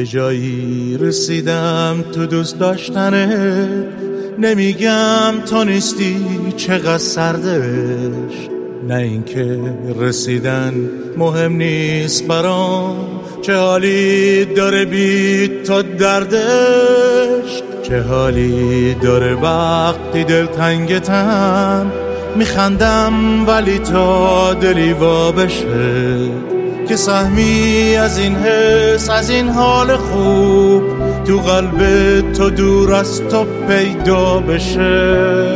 جایی رسیدم تو دوست داشتنت، نمیگم تو نیستی چقدر سردش، نه اینکه رسیدن مهم نیست برام، چه حالی داره بی تو دردش، چه حالی داره وقتی دلتنگتم، میخندم ولی تا دلی وا بشه، که سهمی از این حس از این حال خوب تو قلب تو دور از تو پیدا بشه.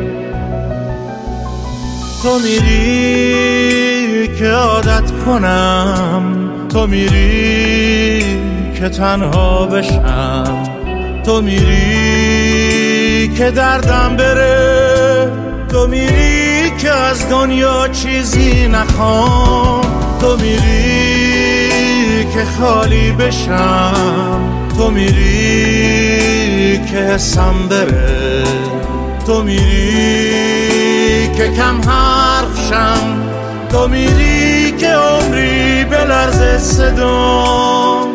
تو میری که عادت کنم، تو میری که تنها بشم، تو میری که دردم بره، تو میری که از دنیا چیزی نخوام، تو میری که خالی بشم، تو میری که حسم بره، تو میری که کم حرف شم، تو میری که عمری بلرزه صدام.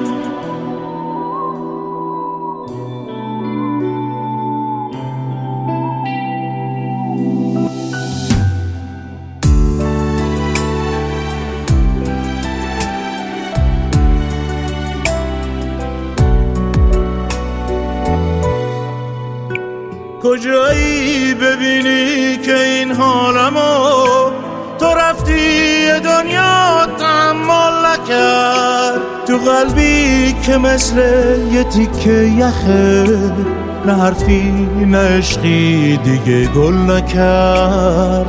کجایی ببینی که این حالمو تو رفتی دنیا تحمل نکرد، تو قلبی که مثل یه تیکه یخه، نه حرفی نه عشقی دیگه گل نکرد،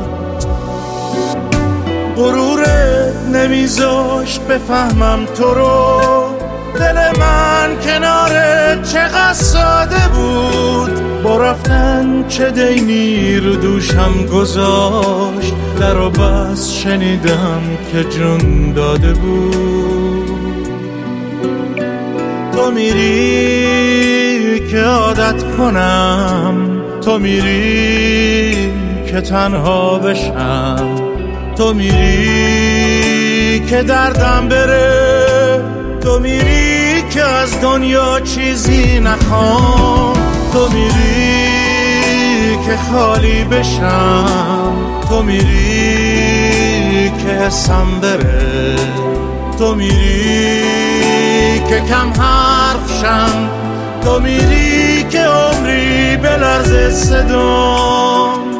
غرورت نمیذاش بفهمم تو رو، دل من کنارت چقدر ساده بود، با رفتن چه دینی رو دوشم گذاشت، در و بس شنیدم که جون داده بود. تو میری که عادت کنم، تو میری که تنها بشم، تو میری که دردم بره، تو میری که از دنیا چیزی نخوام، تو میری که خالی بشم، تو میری که حسم بره، تو میری که کم حرف شم، تو میری که عمری بلرزه صدام.